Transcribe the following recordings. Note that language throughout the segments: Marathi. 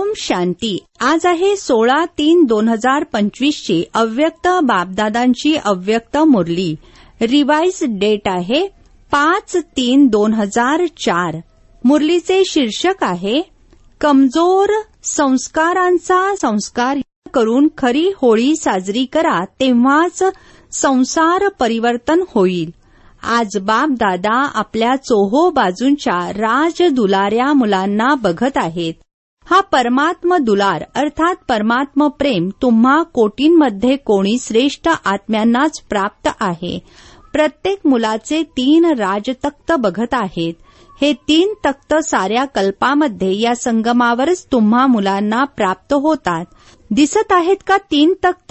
ओम शांती. आज आहे 16/3/2025 ची अव्यक्त बापदादांची अव्यक्त मुरली. रिवाइज डेट आहे 5/3/2004. मुरलीचे शीर्षक आहे कमजोर संस्कारांचा संस्कार करून खरी होळी साजरी करा, तेव्हाच संसार परिवर्तन होईल. आज बापदादा आपल्या चोहो बाजूंच्या राज दुलाऱ्या मुलांना बघत आहेत. हा परमात्म दुलार अर्थात परमात्म प्रेम तुम्हा कोटींमध्ये कोणी श्रेष्ठ आत्म्यांनाच प्राप्त आहे. प्रत्येक मुलाचे 3 राजतख्त बघत आहेत. हे 3 तख्त साऱ्या कल्पामध्ये या संगमावरच तुम्हा मुलांना प्राप्त होतात. दिसत आहेत का 3 तख्त?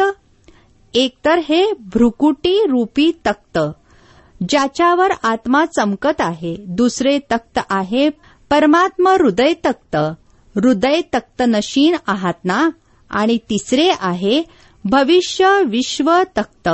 एक तर हे भ्रुकुटी रूपी तख्त ज्याच्यावर आत्मा चमकत आहे. दुसरे तख्त आहे परमात्म हृदय तख्त. हृदय तख्त नशीन आहात ना. आणि तिसरे आहे भविष्य विश्व तख्त.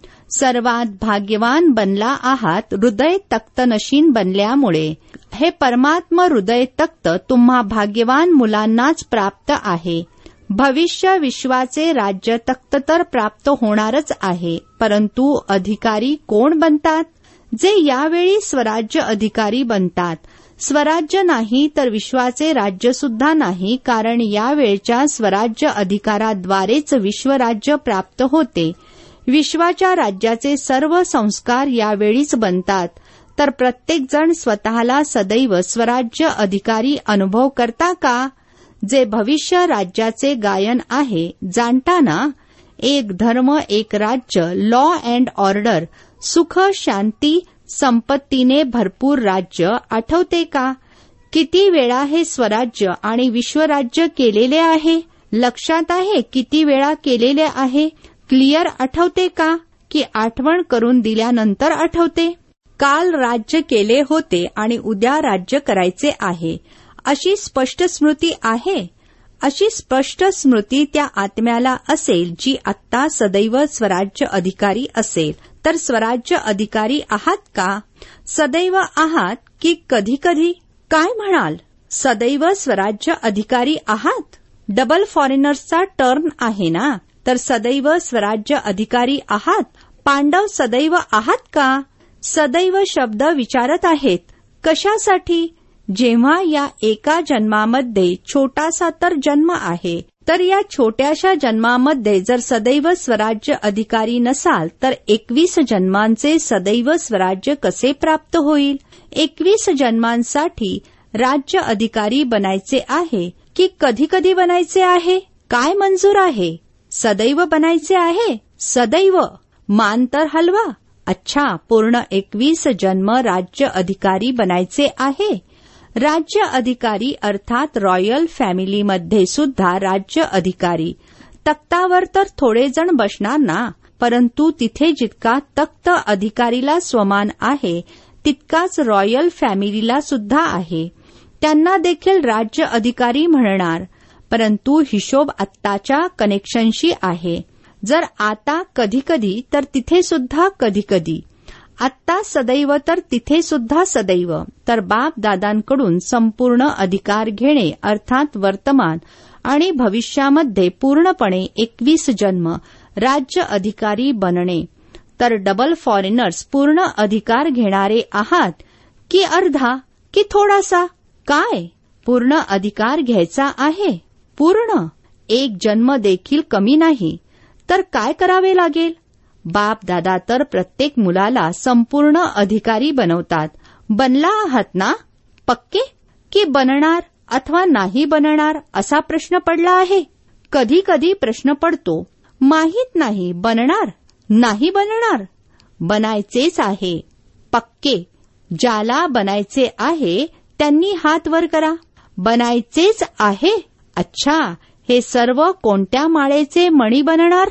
सर्वात भाग्यवान बनला आहात हृदय तख्त नशीन बनल्यामुळे. हे परमात्म हृदय तख्त तुम्हा भाग्यवान मुलांनाच प्राप्त आहे. भविष्य विश्वाचे राज्य तख्त तर प्राप्त होणारच आहे, परंतु अधिकारी कोण बनतात? जे यावेळी स्वराज्य अधिकारी बनतात. स्वराज्य नाही तर विश्वाचे राज्य सुद्धा नाही, कारण यावेळच्या स्वराज्य अधिकाराद्वारेच विश्वराज्य प्राप्त होते. विश्वाच्या राज्याचे सर्व संस्कार यावेळीच बनतात. तर प्रत्येक जण स्वतःला सदैव स्वराज्य अधिकारी अनुभव करता का? जे भविष्य राज्याचे गायन आहे, जाणता ना? एक धर्म एक राज्य, लॉ अँड ऑर्डर, सुख शांती संपत्तीने भरपूर राज्य. आठवते का? किती वेळा हे स्वराज्य आणि विश्वराज्य केलेले आहे? लक्षात आहे किती वेळा केलेले आहे? क्लिअर आठवते का? की आठवण करून दिल्यानंतर आठवते? काल राज्य केले होते आणि उद्या राज्य करायचे आहे, अशी स्पष्ट स्मृती आहे. अशी स्पष्ट स्मृती त्या आत्म्याला असेल जी आत्ता सदैव स्वराज्य अधिकारी असेल. तर स्वराज्य अधिकारी आहात का? सदैव आहात की कधी कधी? काय म्हणाल? सदैव स्वराज्य अधिकारी आहात? डबल फॉरेनर्सचा टर्न आहे ना. तर सदैव स्वराज्य अधिकारी आहात? पांडव सदैव आहात का? सदैव शब्द विचारत आहेत. कशासाठी? जेव्हा या एका जन्मामध्ये छोटासा तर जन्म आहे, तर या छोट्याशा जन्मामध्ये जर सदैव स्वराज्य अधिकारी नसाल तर 21 जन्मांचे सदैव स्वराज्य कसे प्राप्त होईल? 21 जन्मांसाठी राज्य अधिकारी बनायचे आहे की कधी कधी बनायचे आहे? काय मंजूर आहे? सदैव बनायचे आहे. सदैव. मान तर हलवा. अच्छा, पूर्ण 21 जन्म राज्य अधिकारी बनायचे आहे. राज्य अधिकारी अर्थात रॉयल फॅमिलीमध्ये सुद्धा राज्य अधिकारी. तख्तावर तर थोडे जण बसणार ना, परंतु तिथे जितका तख्त अधिकारीला स्वमान आहे तितकाच रॉयल फॅमिलीला सुद्धा आहे. त्यांना देखील राज्य अधिकारी म्हणणार, परंतु हिशोब आत्ताच्या कनेक्शनशी आहे. जर आता कधी कधी तर तिथे सुद्धा कधी कधी. आत्ता सदैव तर तिथे सुद्धा सदैव. तर बाप दादांकडून संपूर्ण अधिकार घेणे अर्थात वर्तमान आणि भविष्यामध्ये पूर्णपणे 21 जन्म राज्य अधिकारी बनणे. तर डबल फॉरेनर्स पूर्ण अधिकार घेणारे आहात की अर्धा की थोडासा? काय? पूर्ण अधिकार घ्यायचा आहे. पूर्ण. एक जन्म देखील कमी नाही. तर काय करावे लागेल? बाप दादा तर प्रत्येक मुलाला संपूर्ण अधिकारी बनवतात. बनला आहात ना? पक्के? की बनणार अथवा नाही बनणार असा प्रश्न पडला आहे. कधी कधी प्रश्न पडतो, माहीत नाही बनणार नाही बनणार. बनायचेच आहे. पक्के. ज्याला बनायचे आहे त्यांनी हात वर करा. बनायचेच आहे. अच्छा, हे सर्व कोणत्या माळेचे मणी बनणार?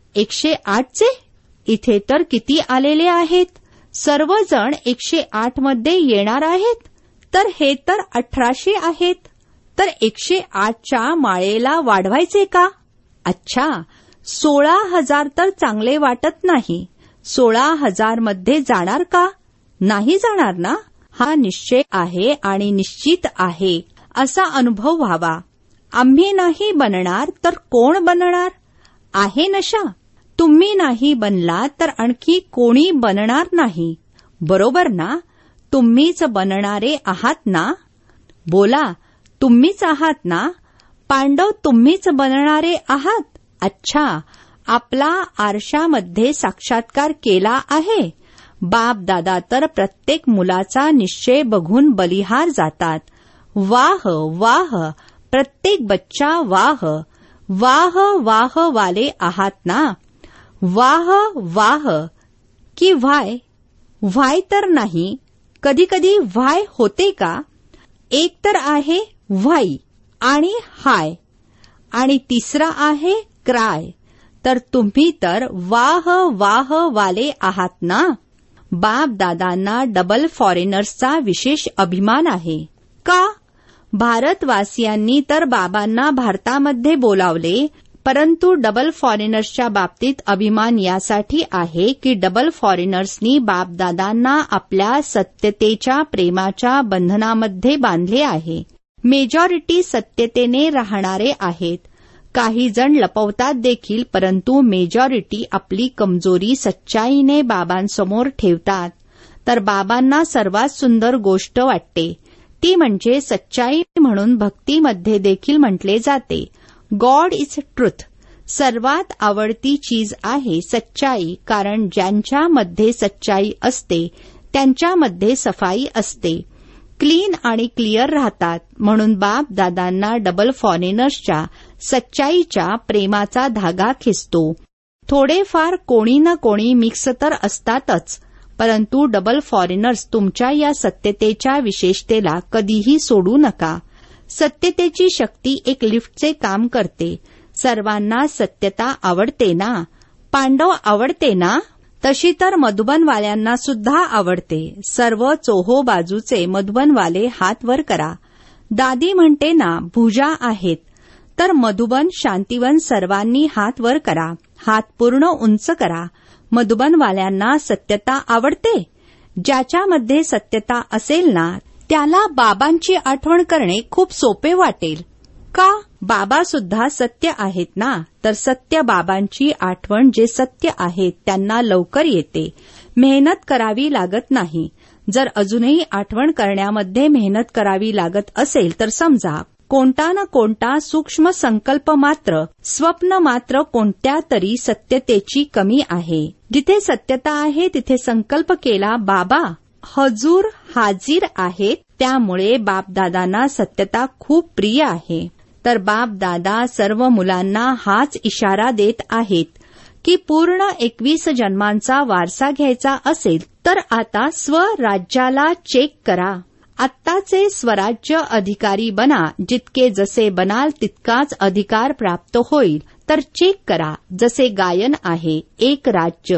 108 चे? इथे तर किती आलेले आहेत? सर्वजण 108 मध्ये येणार आहेत. तर हे तर 1800 आहेत. तर 108च्या माळेला वाढवायचे का? अच्छा, 16,000 तर चांगले वाटत नाही. 16,000 मध्ये जाणार का? नाही जाणार ना. हा निश्चय आहे आणि निश्चित आहे असा अनुभव व्हावा. आम्ही नाही बनणार तर कोण बनणार? आहे नशा. तुम्ही नाही बनला तर आणखी कोणी बनणार नाही. बरोबर ना? तुम्हीच बनणारे आहात ना? बोला, तुम्हीच आहात ना? पांडव तुम्हीच बनणारे आहात? अच्छा, आपला आरशामध्ये साक्षात्कार केला आहे. बाप दादा तर प्रत्येक मुलाचा निश्चय बघून बलिहार जातात. वाह वाह, प्रत्येक बच्चा वाह. वाह वाह वाले आहात ना? वाह वाह की व्हाय? व्हाय तर नाही. कधी कधी व्हाय होते का? एक तर आहे व्हाई आणि हाय आणि तिसरा आहे क्राय. तर तुम्ही तर वाह वाह वाले आहात ना? बाप दादांना डबल फॉरेनर्सचा विशेष अभिमान आहे. का? भारतवासियांनी तर बाबांना भारतामध्ये बोलावले, परंतु डबल फॉरेनर्सच्या बाबतीत अभिमान यासाठी आहे की डबल फॉरेनर्सनी बापदादांना आपल्या सत्यतेच्या प्रेमाच्या बंधनामध्ये बांधले आहे. मेजॉरिटी सत्यतेने राहणारे आहेत. काही जण लपवतात देखील, परंतु मेजॉरिटी आपली कमजोरी सच्चाईने बाबांसमोर ठेवतात. तर बाबांना सर्वात सुंदर गोष्ट वाटते ती म्हणजे सच्चाई. म्हणून भक्तीमध्ये देखील म्हटले जाते, गॉड इज ट्रुथ. सर्वात आवडती चीज आहे सच्चाई, कारण ज्यांच्यामध्ये सच्चाई असते त्यांच्यामध्ये सफाई असते. क्लीन आणि क्लिअर राहतात. म्हणून बाप दादांना डबल फॉरेनर्सच्या सच्चाईच्या प्रेमाचा धागा खेचतो. थोडेफार कोणी ना कोणी मिक्स तर असतातच, परंतु डबल फॉरेनर्स तुमच्या या सत्यतेच्या विशेषतेला कधीही सोडू नका. सत्यतेची शक्ती एक लिफ्टचे काम करते. सर्वांना सत्यता आवडते ना? पांडव आवडते ना? तशी तर मधुबनवाल्यांना सुद्धा आवडते. सर्व चोहो बाजूचे मधुबनवाले हात वर करा. दादी म्हणते ना, भुजा आहेत. तर मधुबन, शांतिवन सर्वांनी हात वर करा. हात पूर्ण उंच करा. मधुबनवाल्यांना सत्यता आवडते. ज्याच्यामध्ये सत्यता असेल ना, त्याला बाबांची आठवण करणे खूप सोपे वाटेल. का? बाबा सुद्धा सत्य आहेत ना? तर सत्य बाबांची आठवण जे सत्य आहेत त्यांना लवकर येते. मेहनत करावी लागत नाही. जर अजूनही आठवण करण्यामध्ये मेहनत करावी लागत असेल तर समजा कोणता ना कोणता सूक्ष्म संकल्प मात्र, स्वप्न मात्र कोणत्या तरी सत्यतेची कमी आहे. जिथे सत्यता आहे तिथे संकल्प केला बाबा हजूर हाजीर आहेत. त्यामुळे बापदादांना सत्यता खूप प्रिय आहे. तर बापदादा सर्व मुलांना हाच इशारा देत आहेत की पूर्ण 21 जन्मांचा वारसा घ्यायचा असेल तर आता स्वराज्याला चेक करा. आत्ताचे स्वराज्य अधिकारी बना. जितके जसे बनाल तितकाच अधिकार प्राप्त होईल. तर चेक करा. जसे गायन आहे, एक राज्य,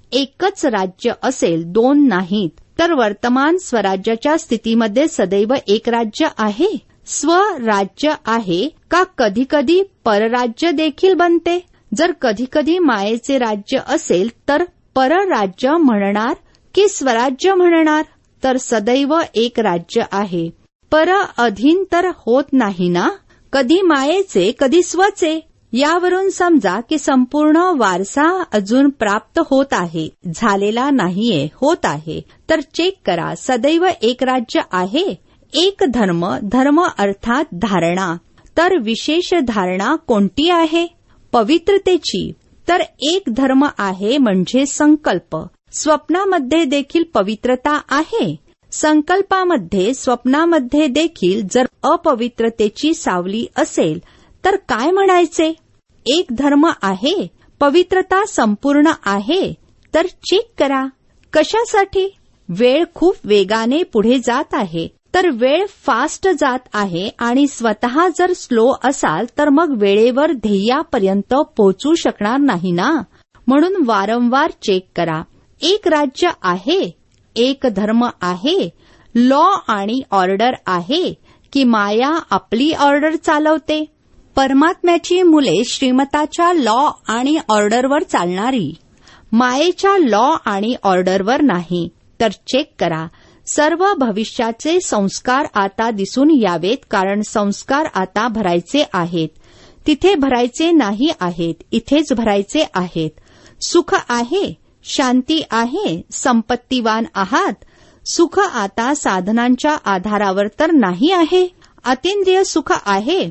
एकच राज्य असेल, दोन नाहीत. तर वर्तमान स्वराज्याच्या स्थितीमध्ये सदैव एक राज्य आहे. स्वराज्य आहे का कधी कधी परराज्य देखील बनते? जर कधी कधी मायेचे राज्य असेल तर परराज्य म्हणणार की स्वराज्य म्हणणार? तर सदैव एक राज्य आहे. पर अधीन तर होत नाही ना? कधी मायेचे कधी स्वचे. यावरून समजा की संपूर्ण वारसा अजून प्राप्त होत आहे, झालेला नाहीये, होत आहे. तर चेक करा. सदैव एक राज्य आहे. एक धर्म, धर्म अर्थात धारणा. तर विशेष धारणा कोणती आहे? पवित्रतेची. तर एक धर्म आहे म्हणजे संकल्प. स्वप्नामध्ये देखील पवित्रता आहे. संकल्पामध्ये, स्वप्नामध्ये देखील जर अपवित्रतेची सावली असेल तर काय म्हणायचे? एक धर्म आहे, पवित्रता संपूर्ण आहे. तर चेक करा. कशासाठी? वेळ खूप वेगाने पुढे जात आहे. तर वेळ फास्ट जात आहे आणि स्वतः जर स्लो असाल तर मग वेळेवर ध्येयापर्यंत पोहोचू शकणार नाही ना? म्हणून वारंवार चेक करा. एक राज्य आहे, एक धर्म आहे, लॉ आणि ऑर्डर आहे की माया आपली ऑर्डर चालवते? परमात्म्याची मुले श्रीमताच्या लॉ आणि ऑर्डरवर चालणारी, मायेच्या लॉ आणि ऑर्डरवर नाही. तर चेक करा. सर्व भविष्याचे संस्कार आता दिसून यावेत, कारण संस्कार आता भरायचे आहेत. तिथे भरायचे नाही आहेत, इथेच भरायचे आहेत. सुख आहे, शांती आहे, संपत्तीवान आहात. सुख आता साधनांच्या आधारावर तर नाही आहे. अतींद्रिय सुख आहे.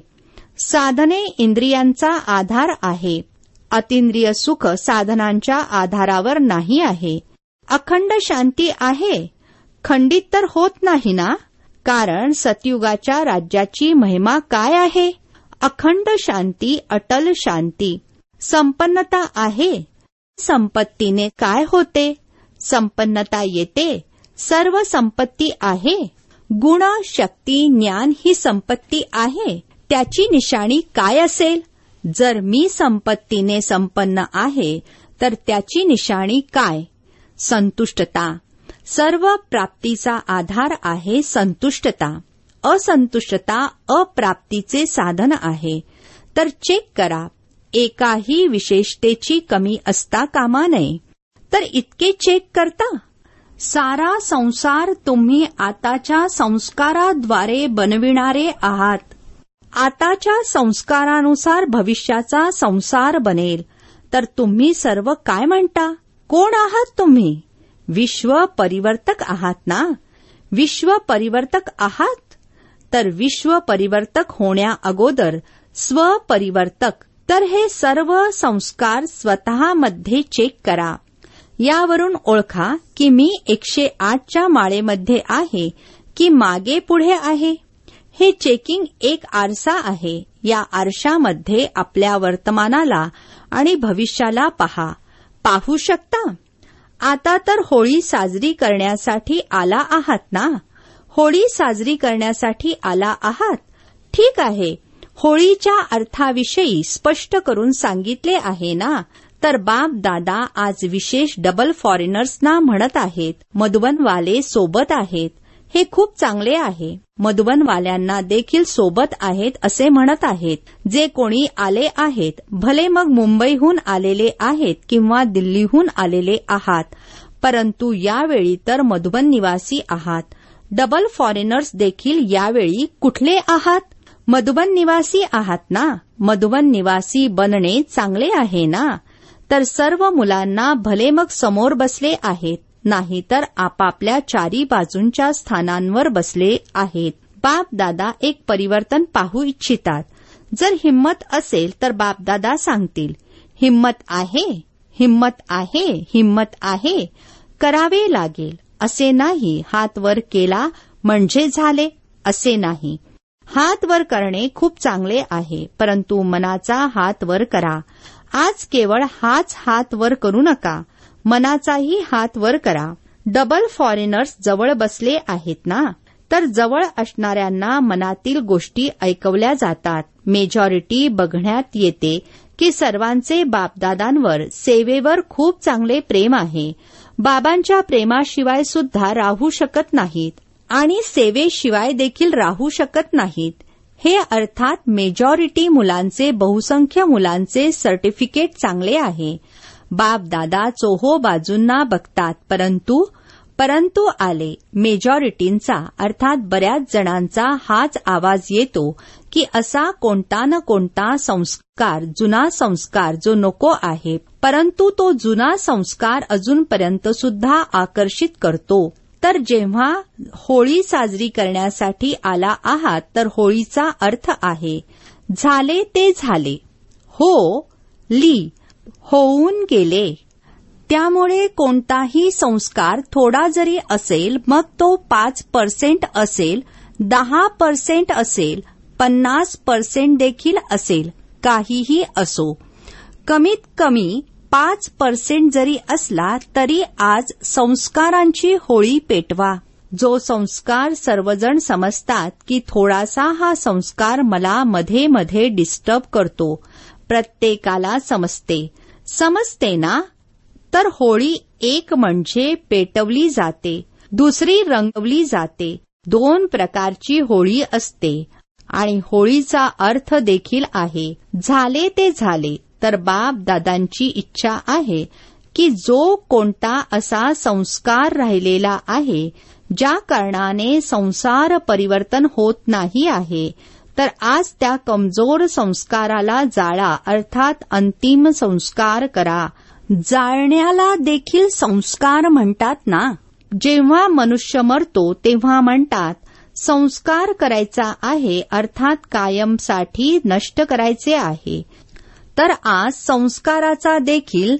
साधने इंद्रियांचा आधार आहे. अतींद्रिय सुख साधनांच्या आधारावर नाही आहे. अखंड शांती आहे. खंडित तर होत नाही ना, कारण सतयुगाच्या राज्याची महिमा काय आहे? अखंड शांती, अटल शांती. संपन्नता आहे. संपत्तीने काय होते? संपन्नता येते. सर्व संपत्ती आहे. गुण, शक्ती, ज्ञान ही संपत्ती आहे. त्याची निशाणी काय असेल? जर मी संपत्तीने संपन्न आहे तर त्याची निशाणी काय? संतुष्टता. सर्व प्राप्तीचा आधार आहे संतुष्टता. असंतुष्टता अप्राप्तीचे साधन आहे. तर चेक करा, एकाही विशेषतेची कमी असता कामा नये. तर इतके चेक करता? सारा संसार तुम्ही आताच्या संस्काराद्वारे बनविणारे आहात. आताच्या संस्कारानुसार भविष्याचा संसार बनेल. तर तुम्ही सर्व काय म्हणता? कोण आहात तुम्ही? विश्व परिवर्तक आहात ना? विश्व परिवर्तक आहात? तर विश्व परिवर्तक होण्या अगोदर स्वपरिवर्तक. तर हे सर्व संस्कार स्वतःमध्ये चेक करा. यावरून ओळखा की मी 108च्या माळेमध्ये आहे की मागे पुढे आहे. हे चेकिंग एक आरसा आहे. या आरशामध्ये आपल्या वर्तमानाला आणि भविष्याला पहा. पाहू शकता? आता तर होळी साजरी करण्यासाठी आला आहात ना? होळी साजरी करण्यासाठी आला आहात. ठीक आहे. होळीच्या अर्थाविषयी स्पष्ट करून सांगितले आहे ना? तर बाप दादा आज विशेष डबल फॉरेनर्सना म्हणत आहेत. मधुबनवाले सोबत आहेत. हे खूप चांगले आहे. मधुबनवाल्यांना देखील सोबत आहेत असे म्हणत आहेत. जे कोणी आले आहेत, भले मग मुंबईहून आलेले आहेत किंवा दिल्लीहून आलेले आहात, परंतु यावेळी तर मधुबन निवासी आहात. डबल फॉरेनर्स देखील यावेळी कुठले आहात? मधुबन निवासी आहात ना? मधुबन निवासी बनणे चांगले आहे ना? तर सर्व मुलांना भले मग समोर बसले आहेत, नाहीतर आपापल्या चारी बाजूंच्या स्थानांवर बसले आहेत. बाप दादा एक परिवर्तन पाहू इच्छितात. जर हिम्मत असेल तर बाप दादा सांगतील, हिम्मत आहे, हिम्मत आहे, हिम्मत आहे. करावे लागेल. असे नाही हात वर केला म्हणजे झाले, असे नाही. हात वर करणे खूप चांगले आहे, परंतु मनाचा हात वर करा. आज केवळ हाच हात वर करू नका, मनाचाही हात वर करा. डबल फॉरेनर्स जवळ बसले आहेत ना? तर जवळ असणाऱ्यांना मनातील गोष्टी ऐकवल्या जातात. मेजॉरिटी बघण्यात येते की सर्वांचे बापदादांवर, सेवेवर खूप चांगले प्रेम आहे. बाबांच्या प्रेमाशिवाय सुद्धा राहू शकत नाहीत आणि सेवेशिवाय देखील राहू शकत नाहीत. हे अर्थात मेजॉरिटी मुलांचे, बहुसंख्य मुलांचे सर्टिफिकेट चांगले आहे. बाप दादा चोहो बाजूंना बघतात, परंतु आले मेजॉरिटींचा अर्थात बऱ्याच जणांचा हाच आवाज येतो की असा कोणता न कोणता संस्कार, जुना संस्कार जो नको आहे, परंतु तो जुना संस्कार अजूनपर्यंत सुद्धा आकर्षित करतो. तर जेव्हा होळी साजरी करण्यासाठी आला आहात तर होळीचा अर्थ आहे झाले ते झाले, हो ली होऊन गेले. त्यामुळे कोणताही संस्कार थोडा जरी असेल, मग तो 5% असेल, 10% असेल, 50% देखील असेल, काहीही असो, कमीत कमी 5% जरी असला तरी आज संस्कारांची होळी पेटवा. जो संस्कार सर्वजण समजतात की थोडासा हा संस्कार मला मध्ये मध्ये डिस्टर्ब करतो, प्रत्येकाला समजते ना? तर होळी एक म्हणजे पेटवली जाते, दुसरी रंगवली जाते. 2 प्रकारची होळी असते आणि होळीचा अर्थ देखील आहे झाले ते झाले. तर बाप दादांची इच्छा आहे की जो कोणता असा संस्कार राहिलेला आहे ज्या कारणाने संसार परिवर्तन होत नाही आहे, तर आज त्या कमजोर संस्काराला जाळा, अर्थात अंतिम संस्कार करा. जाळण्याला देखील संस्कार म्हणतात ना. जेव्हा मनुष्य मरतो तेव्हा म्हणतात संस्कार करायचा आहे, अर्थात कायमसाठी नष्ट करायचे आहे. तर आज संस्काराचा देखील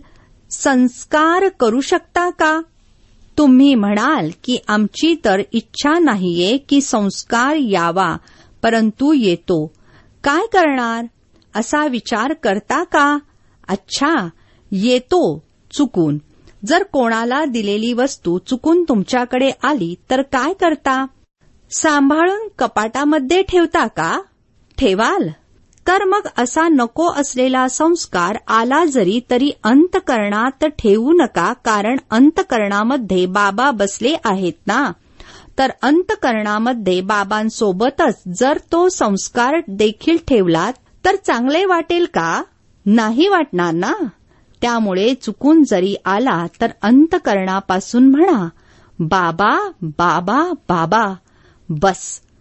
संस्कार करू शकता का? तुम्ही म्हणाल की आमची तर इच्छा नाहीये की संस्कार यावा, परंतु येतो. काय करणार असा विचार करता का? अच्छा, येतो चुकून. जर कोणाला दिलेली वस्तू चुकून तुमच्याकडे आली तर काय करता? सांभाळून कपाटामध्ये ठेवता का? ठेवाल. तर मग असा नको असलेला संस्कार आला जरी तरी अंतःकरणात ठेवू नका, कारण अंतःकरणामध्ये बाबा बसले आहेत ना. तर अंतःकरणामध्ये बाबांसोबतच जर तो संस्कार देखील ठेवलात तर चांगले वाटेल का? नाही वाटणार ना. त्यामुळे चुकून जरी आला तर अंतःकरणापासून म्हणा बाबा बाबा बाबा. बस,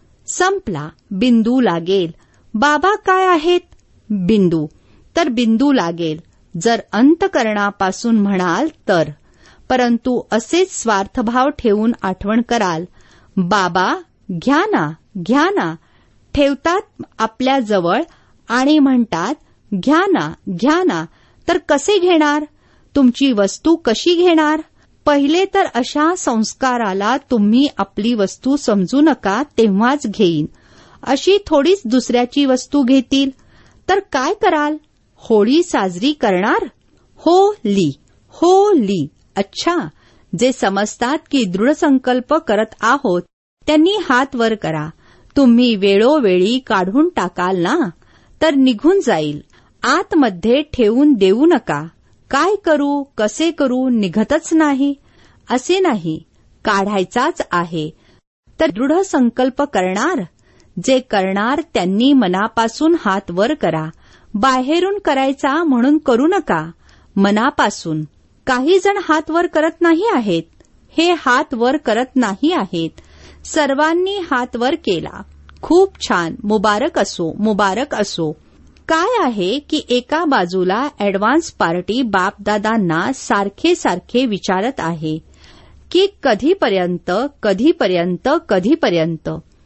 संपला. बिंदू लागेल. बाबा काय आहेत? बिंदू. तर बिंदू लागेल जर अंतःकरणापासून म्हणाल तर. परंतु असेच स्वार्थभाव ठेवून आठवण कराल, बाबा घ्या ना घ्या ना, ठेवतात आपल्या जवळ आणि म्हणतात घ्या ना घ्या ना. तर कसे घेणार? तुमची वस्तू कशी घेणार? पहिले तर अशा संस्काराला तुम्ही आपली वस्तू समजू नका, तेव्हाच घेईन. अशी थोडीच दुसऱ्याची वस्तू घेतील तर काय कराल? होळी साजरी करणार? होली होली. अच्छा, जे समजतात की दृढ संकल्प करत आहोत त्यांनी हात वर करा. तुम्ही वेळोवेळी काढून टाकाल ना तर निघून जाईल. आतमध्ये ठेवून देऊ नका. काय करू कसे करू निघतच नाही असे नाही, काढायचाच आहे. तर दृढ संकल्प करणार. जे करणार त्यांनी मनापासून हात वर करा. बाहेरून करायचा म्हणून करू नका, मनापासून. काही जण हात वर करत नाही आहेत. हे हात वर करत नाही आहेत. सर्वांनी हात वर केला. खूप छान. मुबारक असो मुबारक असो. काय आहे की एका बाजूला ऍडव्हान्स पार्टी बापदादांना सारखे सारखे विचारत आहे की कधीपर्यंत कधीपर्यंत कधीपर्यंत.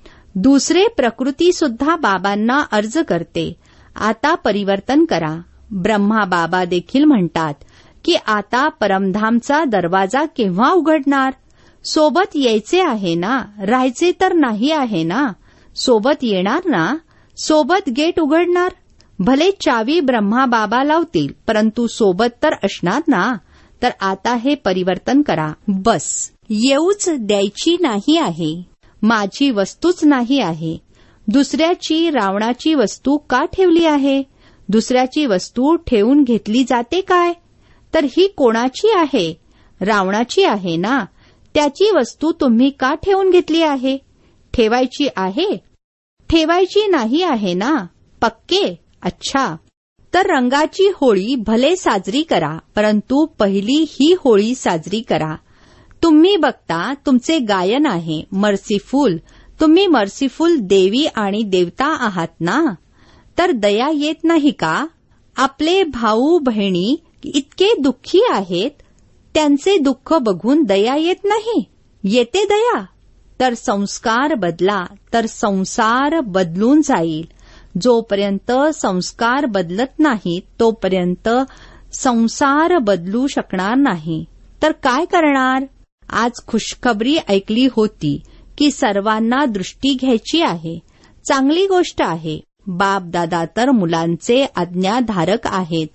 दुसरे प्रकृती सुद्धा बाबांना अर्ज करते, आता परिवर्तन करा. ब्रह्मा बाबा देखील म्हणतात की आता परमधामचा दरवाजा केव्हा उघडणार? सोबत यायचे आहे ना, राहायचे तर नाही आहे ना. सोबत येणार ना, सोबत गेट उघडणार. भले चावी ब्रह्मा बाबा लावतील, परंतु सोबत तर असणार ना. तर आता हे परिवर्तन करा. बस, येऊच द्यायची नाही आहे. माझी वस्तूच नाही आहे. दुसऱ्याची रावणाची वस्तू का ठेवली आहे? दुसऱ्याची वस्तू ठेवून घेतली जाते काय? तर ही कोणाची आहे? रावणाची आहे ना. त्याची वस्तू तुम्ही का ठेवून घेतली आहे? ठेवायची आहे? ठेवायची नाही आहे ना. पक्के? अच्छा. तर रंगाची होळी भले साजरी करा, परंतु पहिली ही होळी साजरी करा. तुम्ही बघता तुमचे गायन आहे मर्सीफुल. तुम्ही मर्सीफुल देवी आणि देवता आहात ना. तर दया येत नाही का? आपले भाऊ बहिणी इतके दुःखी आहेत, त्यांचे दुःख बघून दया येत नाही? येते दया. तर संस्कार बदला, तर संसार बदलून जाईल. जोपर्यंत संस्कार बदलत नाही तोपर्यंत संसार बदलू शकणार नाही. तर काय करणार? आज खुशखबरी ऐकली होती की सर्वांना दृष्टी घ्यायची आहे. चांगली गोष्ट आहे. बाप दादा तर मुलांचे आज्ञाधारक आहेत,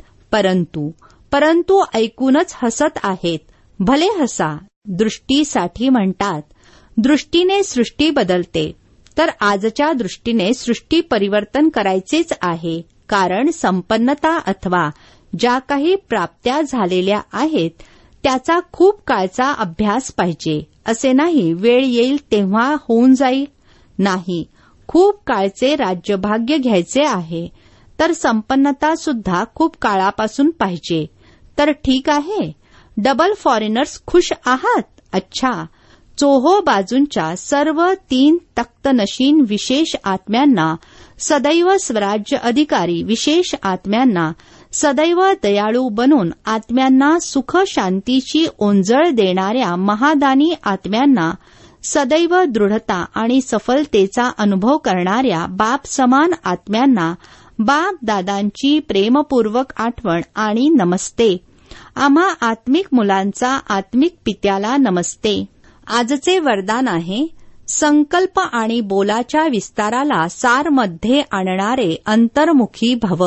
परंतु ऐकूनच हसत आहेत. भले हसा. दृष्टीसाठी म्हणतात. दृष्टीने सृष्टी बदलते. तर आजच्या दृष्टीने सृष्टी परिवर्तन करायचेच आहे. कारण संपन्नता अथवा ज्या काही प्राप्त्या झालेल्या आहेत त्याचा खूप काळचा अभ्यास पाहिजे. असे नाही वेळ येईल तेव्हा होऊन जाईल. नाही, खूप काळचे राज्यभाग्य घ्यायचे आहे. तर संपन्नता सुद्धा खूप काळापासून पाहिजे. तर ठीक आहे. डबल फॉरेनर्स खुश आहात? अच्छा. चोहो बाजूंच्या सर्व 3 तख्तनशीन विशेष आत्म्यांना, सदैव स्वराज्य अधिकारी विशेष आत्म्यांना, सदैव दयाळू बनून आत्म्यांना सुख शांतीची ओंजळ देणाऱ्या महादानी आत्म्यांना, सदैव दृढता आणि सफलतेचा अनुभव करणाऱ्या बाप समान आत्म्यांना बाप दादांची प्रेमपूर्वक आठवण आणि नमस्ते. आम्हा आत्मिक मुलांचा आत्मिक पित्याला नमस्ते. आजचे वरदान आहे, संकल्प आणि बोलाच्या विस्ताराला सारमध्ये आणणारे अंतर्मुखी भव.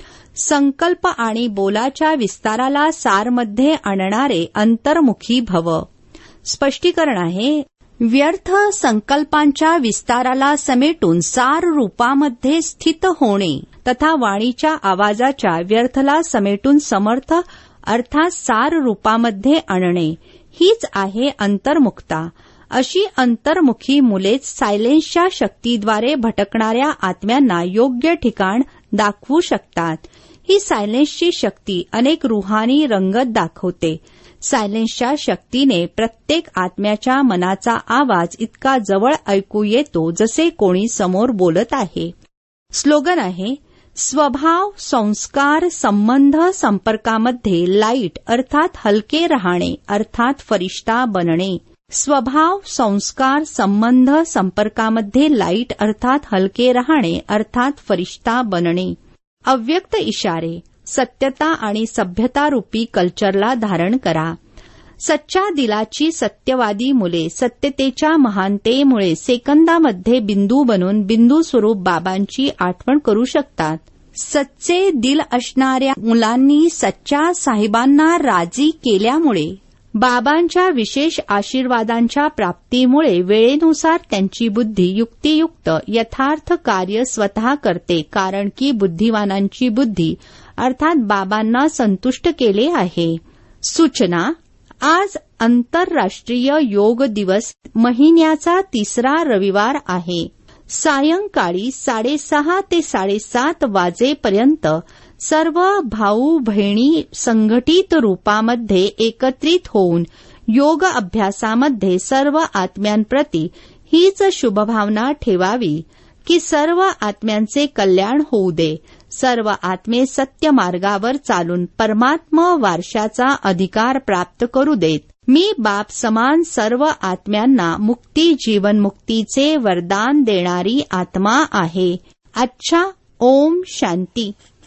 संकल्प आणि बोलाच्या विस्ताराला सारमध्ये आणणारे अंतर्मुखी भव. स्पष्टीकरण आहे, व्यर्थ संकल्पांच्या विस्ताराला समेटून सार रूपामध्ये स्थित होणे तथा वाणीच्या आवाजाच्या व्यर्थला समेटून समर्थ अर्थात सार रूपामध्ये आणणे हीच आहे अंतर्मुखता. अशी अंतर्मुखी मुलेच सायलेन्सच्या शक्तीद्वारे भटकणाऱ्या आत्म्यांना योग्य ठिकाण दाखवू शकतात. ही सायलेन्सची शक्ती अनेक रुहानी रंगत दाखवते. सायलेन्सच्या शक्तीने प्रत्येक आत्म्याच्या मनाचा आवाज इतका जवळ ऐकू येतो जसे कोणी समोर बोलत आहे. स्लोगन आहे, स्वभाव, संस्कार, संबंध, संपर्कामध्ये लाईट अर्थात हलके राहणे अर्थात फरिश्ता बनणे. स्वभाव, संस्कार, संबंध, संपर्कामध्ये लाईट अर्थात हलके राहणे अर्थात फरिश्ता बनणे. अव्यक्त इशारे, सत्यता आणि सभ्यता रूपी कल्चरला धारण करा. सच्च्या दिलाची सत्यवादी मुले सत्यतेच्या महानतेमुळे सेकंदामध्ये बिंदू बनून बिंदू स्वरूप बाबांची आठवण करू शकतात. सच्चे दिल असणाऱ्या मुलांनी सच्च्या साहिबांना राजी केल्यामुळे बाबांच्या विशेष आशीर्वादांच्या प्राप्तीमुळे वेळेनुसार त्यांची बुद्धी युक्तियुक्त यथार्थ कार्य स्वतः करते, कारण की बुद्धिवानांची बुद्धी अर्थात बाबांना संतुष्ट केले आहे. सूचना, आज आंतरराष्ट्रीय योग दिवस महिन्याचा 3रा रविवार आहे. सायंकाळी 6:30 ते 7:30 वाजेपर्यंत सर्व भाऊ बहिणी संघटित रूपामध्ये एकत्रित होऊन योग अभ्यासामध्ये सर्व आत्म्यांप्रती हीच शुभभावना ठेवावी की सर्व आत्म्यांचे कल्याण होऊ दे. सर्व आत्मे सत्य मार्गावर चालून परमात्मा वारशाचा अधिकार प्राप्त करू देत. मी बाप समान सर्व आत्म्यांना मुक्ती जीवनमुक्तीचे वरदान देणारी आत्मा आहे. अच्छा, ओम शांती.